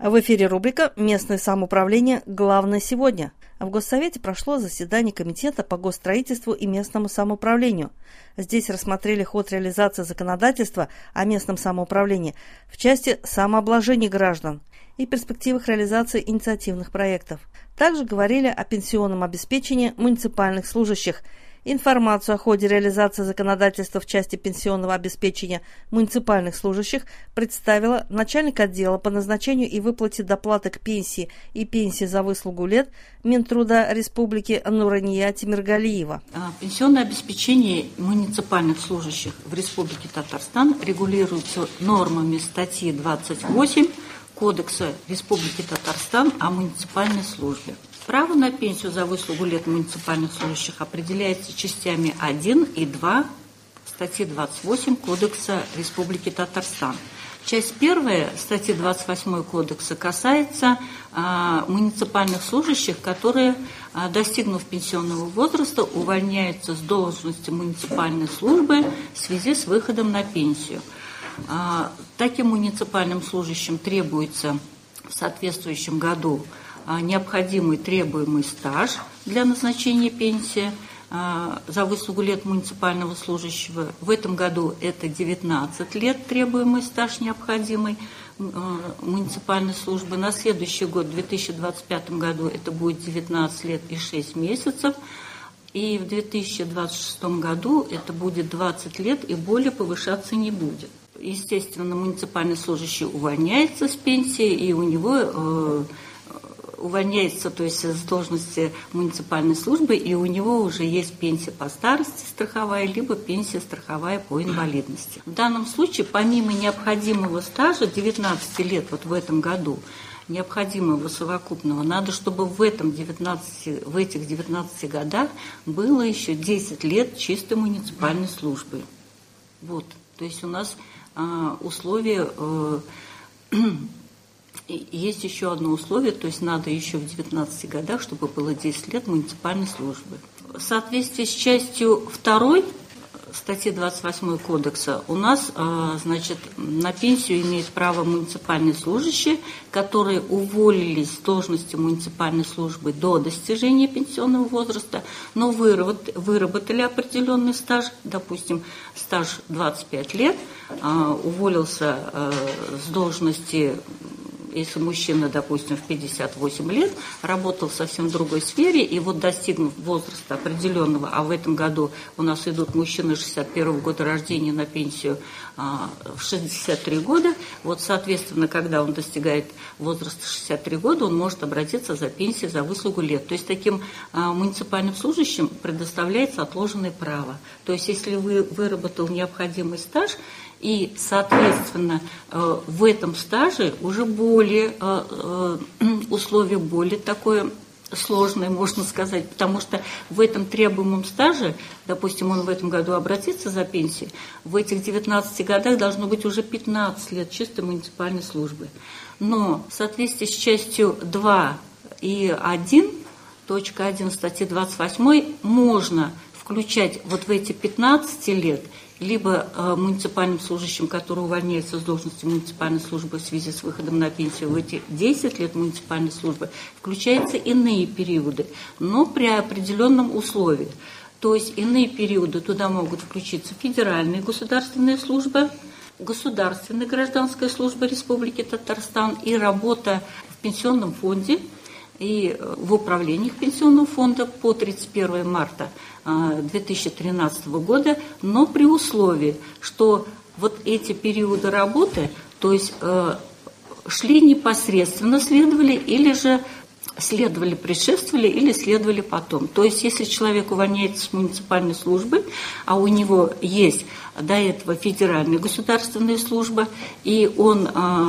В эфире рубрика «Местное самоуправление. Главное сегодня». В Госсовете прошло заседание Комитета по госстроительству и местному самоуправлению. Здесь рассмотрели ход реализации законодательства о местном самоуправлении в части самообложения граждан и перспективах реализации инициативных проектов. Также говорили о пенсионном обеспечении муниципальных служащих. Информацию о ходе реализации законодательства в части пенсионного обеспечения муниципальных служащих представила начальник отдела по назначению и выплате доплаты к пенсии и пенсии за выслугу лет Минтруда Республики Нурания Тимиргалиева. Пенсионное обеспечение муниципальных служащих в Республике Татарстан регулируется нормами статьи 28 Кодекса Республики Татарстан о муниципальной службе. Право на пенсию за выслугу лет муниципальных служащих определяется частями 1 и 2 статьи 28 Кодекса Республики Татарстан. Часть 1 статьи 28 Кодекса касается муниципальных служащих, которые, достигнув пенсионного возраста, увольняются с должности муниципальной службы в связи с выходом на пенсию. Таким муниципальным служащим требуется в соответствующем году необходимый требуемый стаж для назначения пенсии за выслугу лет муниципального служащего. В этом году это 19 лет требуемый стаж необходимый муниципальной службы. На следующий год, в 2025 году, это будет 19 лет и 6 месяцев. И в 2026 году это будет 20 лет и более повышаться не будет. Естественно, муниципальный служащий увольняется с пенсии, и у него увольняется, то есть с должности муниципальной службы, и у него уже есть пенсия по старости страховая, либо пенсия страховая по инвалидности. В данном случае, помимо необходимого стажа 19 лет вот в этом году, необходимого совокупного, надо, чтобы в этих 19 годах было еще 10 лет чистой муниципальной службы. Вот, то есть у нас условия... Есть еще одно условие, то есть надо еще в 19 годах, чтобы было 10 лет муниципальной службы. В соответствии с частью 2 статьи 28 Кодекса у нас, значит, на пенсию имеют право муниципальные служащие, которые уволились с должности муниципальной службы до достижения пенсионного возраста, но выработали определенный стаж, допустим, стаж 25 лет, уволился с должности... Если мужчина, допустим, в 58 лет, работал в совсем другой сфере, и вот достигнув возраста определенного, а в этом году у нас идут мужчины 61 года рождения на пенсию в 63 года, вот, соответственно, когда он достигает возраста 63 года, он может обратиться за пенсией за выслугу лет. То есть таким муниципальным служащим предоставляется отложенное право. То есть если выработал необходимый стаж, и, соответственно, в этом стаже уже условие более такое сложное, можно сказать, потому что в этом требуемом стаже, допустим, он в этом году обратится за пенсией, в этих 19 годах должно быть уже 15 лет чистой муниципальной службы. Но в соответствии с частью 2 и 1, точка 1 статьи 28, можно включать вот в эти 15 лет либо муниципальным служащим, которые увольняются с должности муниципальной службы в связи с выходом на пенсию, в эти 10 лет муниципальной службы включаются иные периоды, но при определенном условии. То есть иные периоды туда могут включиться федеральные государственные службы, государственная гражданская служба Республики Татарстан и работа в пенсионном фонде и в управлениях пенсионного фонда по 31 марта 2013 года, но при условии, что вот эти периоды работы, то есть шли непосредственно, следовали, или же предшествовали или следовали потом. То есть если человек увольняется с муниципальной службы, а у него есть до этого федеральная государственная служба, и он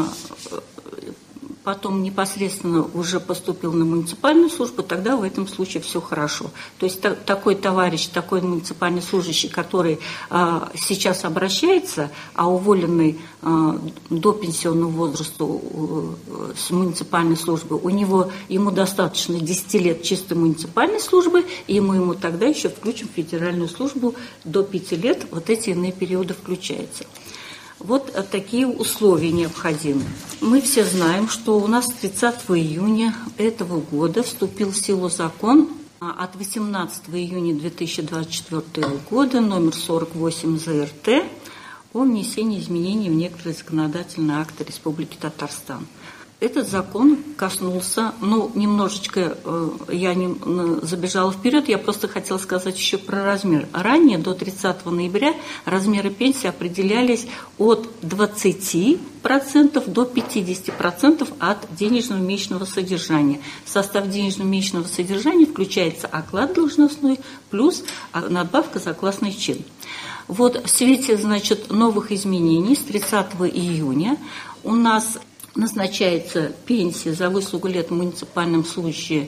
потом непосредственно уже поступил на муниципальную службу, тогда в этом случае все хорошо. То есть такой товарищ, такой муниципальный служащий, который сейчас обращается, а уволенный до пенсионного возраста с муниципальной службы, ему достаточно 10 лет чистой муниципальной службы, и мы ему тогда еще включим федеральную службу до 5 лет, вот эти иные периоды включаются. Вот такие условия необходимы. Мы все знаем, что у нас 30 июня этого года вступил в силу закон от 18 июня 2024 года номер 48 ЗРТ о внесении изменений в некоторые законодательные акты Республики Татарстан. Этот закон коснулся, немножечко я не забежала вперед, я просто хотела сказать еще про размер. Ранее, до 30 ноября, размеры пенсии определялись от 20% до 50% от денежного месячного содержания. В состав денежного месячного содержания включается оклад должностной плюс надбавка за классный чин. Вот в свете, новых изменений с 30 июня у нас назначается пенсия за выслугу лет муниципальным служащим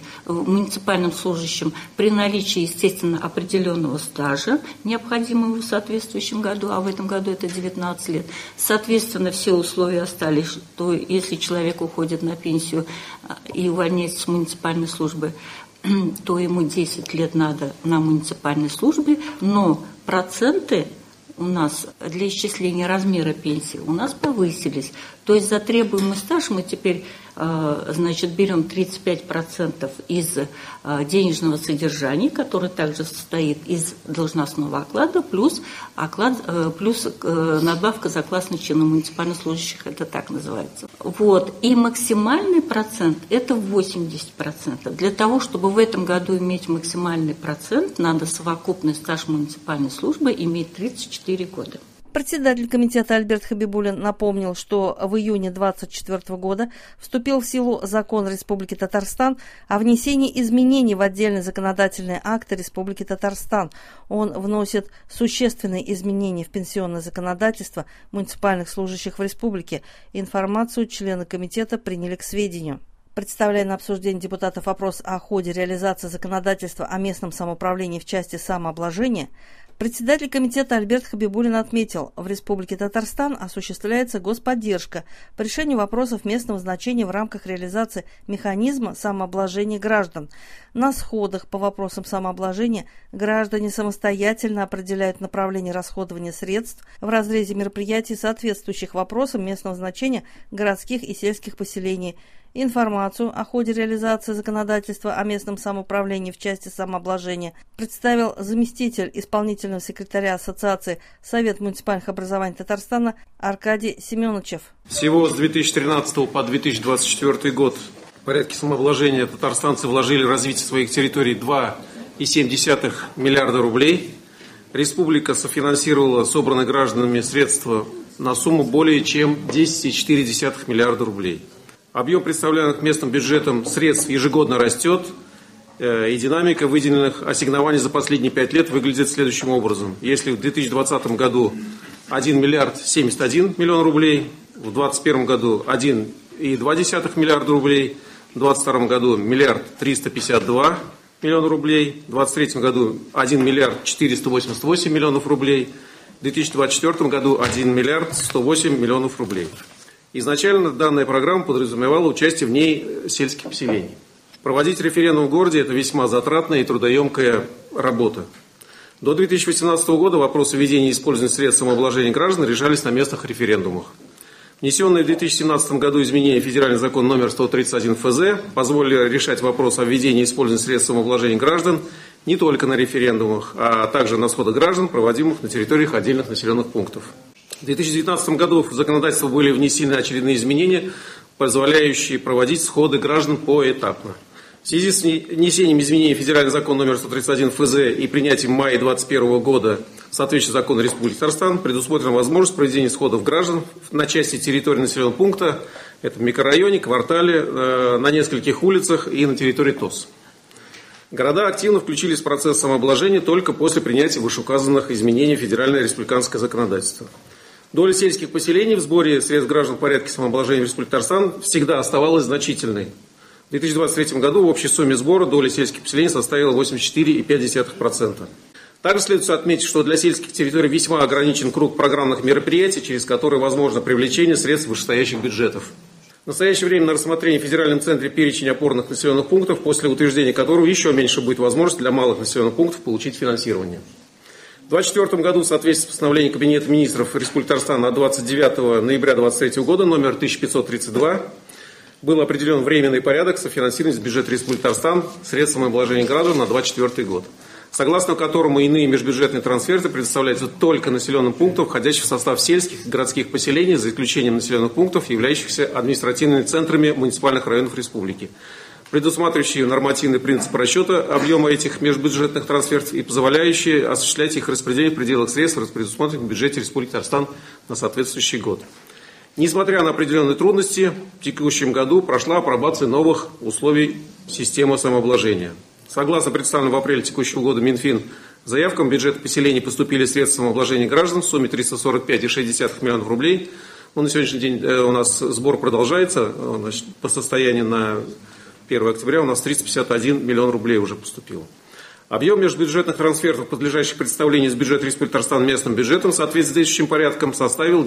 при наличии, естественно, определенного стажа, необходимого в соответствующем году, а в этом году это 19 лет. Соответственно, все условия остались, что если человек уходит на пенсию и увольняется с муниципальной службы, то ему 10 лет надо на муниципальной службе, но проценты у нас для исчисления размера пенсии у нас повысились. То есть за требуемый стаж мы теперь берем 35% из денежного содержания, который также состоит из должностного оклада, плюс надбавка за классный чин у муниципальных служащих, это так называется. Вот. И максимальный процент – это 80%. Для того, чтобы в этом году иметь максимальный процент, надо совокупный стаж муниципальной службы иметь 34 года. Председатель комитета Альберт Хабибуллин напомнил, что в июне 2024 года вступил в силу закон Республики Татарстан о внесении изменений в отдельные законодательные акты Республики Татарстан. Он вносит существенные изменения в пенсионное законодательство муниципальных служащих в республике. Информацию члены комитета приняли к сведению. Представляя на обсуждение депутатов вопрос о ходе реализации законодательства о местном самоуправлении в части самообложения, председатель комитета Альберт Хабибуллин отметил, в Республике Татарстан осуществляется господдержка по решению вопросов местного значения в рамках реализации механизма самообложения граждан. На сходах по вопросам самообложения граждане самостоятельно определяют направление расходования средств в разрезе мероприятий, соответствующих вопросам местного значения городских и сельских поселений. Информацию о ходе реализации законодательства о местном самоуправлении в части самообложения представил заместитель исполнительного секретаря Ассоциации Совет муниципальных образований Татарстана Аркадий Семеновичев. Всего с 2013 по 2024 год в порядке самообложения татарстанцы вложили в развитие своих территорий 2,7 миллиарда рублей. Республика софинансировала собранные гражданами средства на сумму более чем 10,4 миллиарда рублей. Объем представляемых местным бюджетом средств ежегодно растет, и динамика выделенных ассигнований за последние 5 лет выглядит следующим образом. Если в 2020 году 1 миллиард 71 миллион рублей, в 2021 году 1,2 миллиарда рублей, в 2022 году 1 миллиард 352 миллиона рублей, в 2023 году 1 миллиард 488 миллионов рублей, в 2024 году 1 миллиард 108 миллионов рублей. Изначально данная программа подразумевала участие в ней сельских поселений. Проводить референдум в городе – это весьма затратная и трудоемкая работа. До 2018 года вопросы введения и использования средств самообложения граждан решались на местных референдумах. Внесенные в 2017 году изменения в федеральный закон номер 131 ФЗ позволили решать вопрос о введении и использовании средств самообложения граждан не только на референдумах, а также на сходах граждан, проводимых на территориях отдельных населенных пунктов. В 2019 году в законодательство были внесены очередные изменения, позволяющие проводить сходы граждан поэтапно. В связи с внесением изменений в федеральный закон номер 131 ФЗ и принятием в мае 2021 года соответствующего закона Республики Татарстан предусмотрена возможность проведения сходов граждан на части территории населенного пункта, это в микрорайоне, квартале, на нескольких улицах и на территории ТОС. Города активно включились в процесс самообложения только после принятия вышеуказанных изменений в федеральное и республиканское законодательство. Доля сельских поселений в сборе средств граждан в порядке самообложения в Республике Татарстан всегда оставалась значительной. В 2023 году в общей сумме сбора доля сельских поселений составила 84,5%. Также следует отметить, что для сельских территорий весьма ограничен круг программных мероприятий, через которые возможно привлечение средств вышестоящих бюджетов. В настоящее время на рассмотрении в Федеральном центре перечень опорных населенных пунктов, после утверждения которого еще меньше будет возможность для малых населенных пунктов получить финансирование. В 2024 году в соответствии с постановлением Кабинета министров Республики Татарстан от 29 ноября 2023 года номер 1532 был определен временный порядок софинансирования из бюджета Республики Татарстан средствами обложения граждан на 2024 год, согласно которому иные межбюджетные трансферты предоставляются только населенным пунктам, входящих в состав сельских и городских поселений, за исключением населенных пунктов, являющихся административными центрами муниципальных районов республики, предусматривающие нормативный принцип расчета объема этих межбюджетных трансфертов и позволяющие осуществлять их распределение в пределах средств, предусмотренных в бюджете Республики Татарстан на соответствующий год. Несмотря на определенные трудности, в текущем году прошла апробация новых условий системы самообложения. Согласно представленным в апреле текущего года Минфин заявкам, в бюджет поселений поступили средства самообложения граждан в сумме 345,6 миллионов рублей. На сегодняшний день у нас сбор продолжается. По состоянию на 1 октября у нас 351 миллион рублей уже поступило. Объем межбюджетных трансфертов, подлежащих представлению из бюджета Республики Татарстан местным бюджетом в соответствии с действующим порядком, составил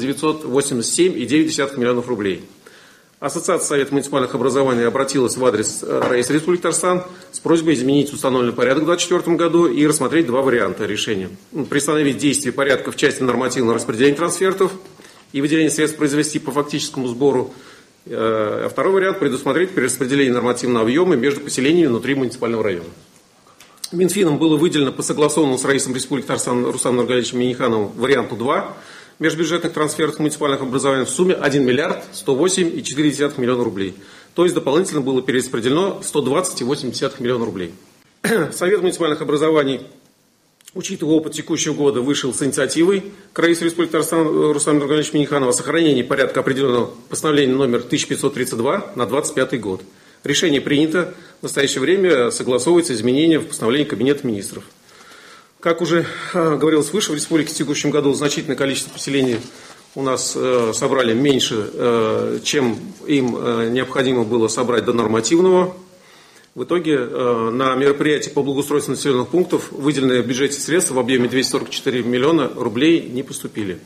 987,9 миллионов рублей. Ассоциация Совета муниципальных образований обратилась в адрес правительства Республики Татарстан с просьбой изменить установленный порядок в 2024 году и рассмотреть два варианта решения. Приостановить действие порядка в части нормативного распределения трансфертов и выделения средств произвести по фактическому сбору. А второй вариант – предусмотреть перераспределение нормативного объема между поселениями внутри муниципального района. Минфином было выделено по согласованному с правительством Республики Татарстан Рустамом Нургалиевичем Миннихановым варианту 2 межбюджетных трансфертов муниципальных образований в сумме 1 миллиард 108,4 миллиона рублей. То есть дополнительно было перераспределено 120,8 миллиона рублей. Совет муниципальных образований, учитывая опыт текущего года, вышел с инициативой к правительству Республики Татарстан Рустама Нургалиевича Минниханова о сохранении порядка определенного постановления номер 1532 на 2025 год. Решение принято. В настоящее время согласовывается изменение в постановлении Кабинета министров. Как уже говорилось выше, в республике в текущем году значительное количество поселений у нас собрали меньше, чем им необходимо было собрать до нормативного. В итоге на мероприятия по благоустройству населенных пунктов выделенные в бюджете средства в объеме 244 миллиона рублей не поступили.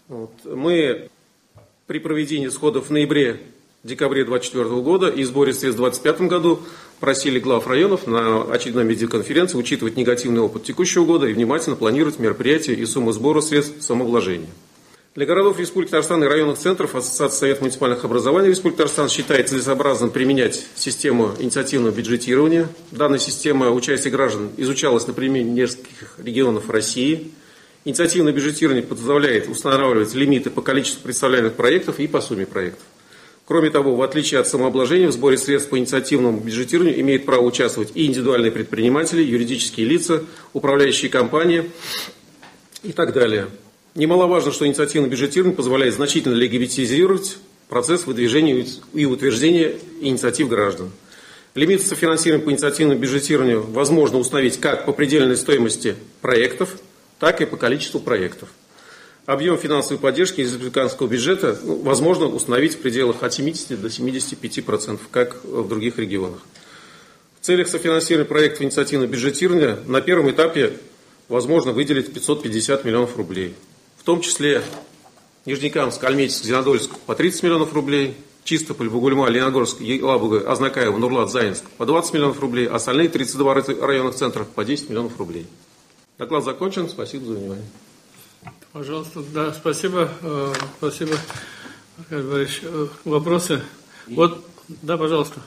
Мы при проведении сходов в ноябре-декабре 2024 года и сборе средств в 2025 году просили глав районов на очередной видеоконференции учитывать негативный опыт текущего года и внимательно планировать мероприятия и суммы сбора средств самообложения. Для городов Республики Татарстан и районных центров Ассоциация Совета муниципальных образований Республики Татарстан считает целесообразным применять систему инициативного бюджетирования. Данная система участия граждан изучалась на примере нескольких регионов России. Инициативное бюджетирование позволяет устанавливать лимиты по количеству представляемых проектов и по сумме проектов. Кроме того, в отличие от самообложения, в сборе средств по инициативному бюджетированию имеют право участвовать и индивидуальные предприниматели, юридические лица, управляющие компании и так далее. Немаловажно, что инициативное бюджетирование позволяет значительно легитимизировать процесс выдвижения и утверждения инициатив граждан. Лимит софинансирования по инициативному бюджетированию возможно установить как по предельной стоимости проектов, так и по количеству проектов. Объем финансовой поддержки из республиканского бюджета возможно установить в пределах от 70 до 75%, как в других регионах. В целях софинансирования проектов инициативного бюджетирования на первом этапе возможно выделить 550 миллионов рублей. В том числе Нижнекамск, Альметьевск, Зеленодольск по 30 миллионов рублей, Чистополь, Бугульма, Леногорск, Елабуга, Азнакаево, Нурлат, Заинск по 20 миллионов рублей, а остальные 32 районных центров по 10 миллионов рублей. Доклад закончен. Спасибо за внимание. Пожалуйста, да, спасибо, Аркадий Борисович. Вопросы? Вот, да, пожалуйста.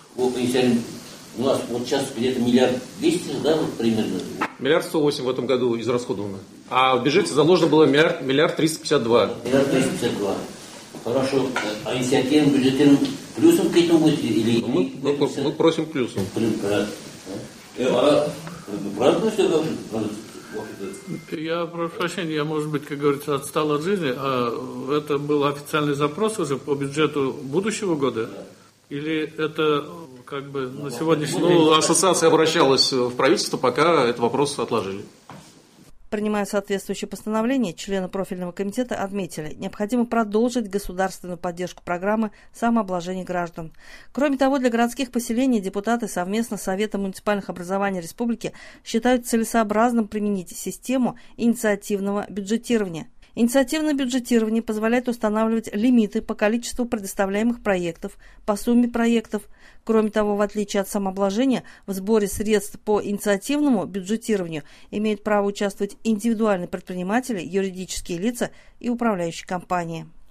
У нас вот сейчас где-то 1 200 000 000, да, вот примерно? 1 108 000 000 в этом году израсходовано. А в бюджете заложено было 1 352 000 000. 1 352 000 000. Хорошо. А инициативным бюджетом плюсом к этому будет? Или мы просим плюсом. Правда, что Я прошу прощения, я, может быть, как говорится, отстал от жизни. А это был официальный запрос уже по бюджету будущего года? Или это как бы на сегодняшний день? Ассоциация обращалась в правительство, пока этот вопрос отложили. Принимая соответствующее постановление, члены профильного комитета отметили, необходимо продолжить государственную поддержку программы самообложения граждан. Кроме того, для городских поселений депутаты совместно с Советом муниципальных образований республики считают целесообразным применить систему инициативного бюджетирования. Инициативное бюджетирование позволяет устанавливать лимиты по количеству предоставляемых проектов, по сумме проектов. Кроме того, в отличие от самообложения, в сборе средств по инициативному бюджетированию имеют право участвовать индивидуальные предприниматели, юридические лица и управляющие компании.